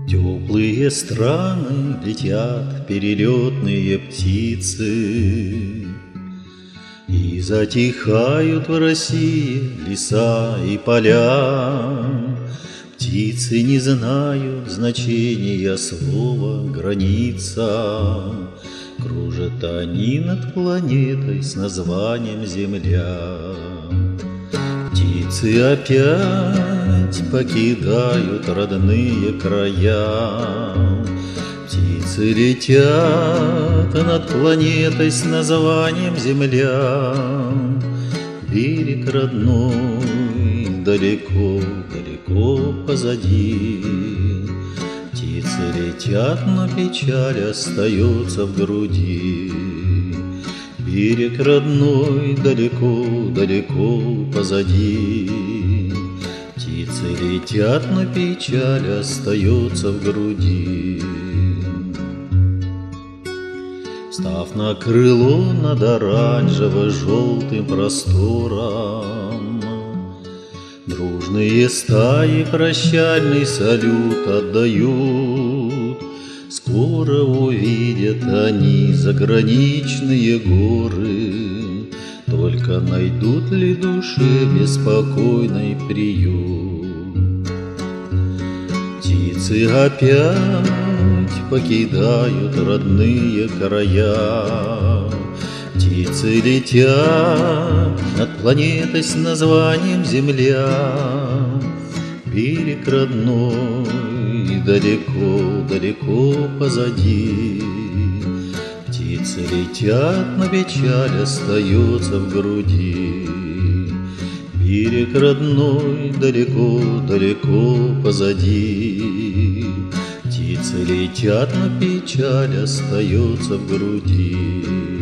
Теплые страны летят перелетные птицы, и затихают в России леса и поля. Птицы не знают значения слова «граница». Кружат они над планетой с названием Земля. Птицы опять покидают родные края. Птицы летят над планетой с названием Земля. Берег родной далеко, далеко позади. Птицы летят, но печаль остается в груди. Берег родной далеко, далеко позади. Птицы летят, но печаль остается в груди. Став на крыло над оранжево-желтым простором, дружные стаи прощальный салют отдают. Скоро увидят они заграничные горы, только найдут ли душе беспокойный приют. Птицы опять покидают родные края. Птицы летят над планетой с названием Земля. Берег родной далеко, далеко позади. Птицы летят, но печаль остается в груди. Берег родной далеко, далеко позади. Птицы летят, но печаль остается в груди.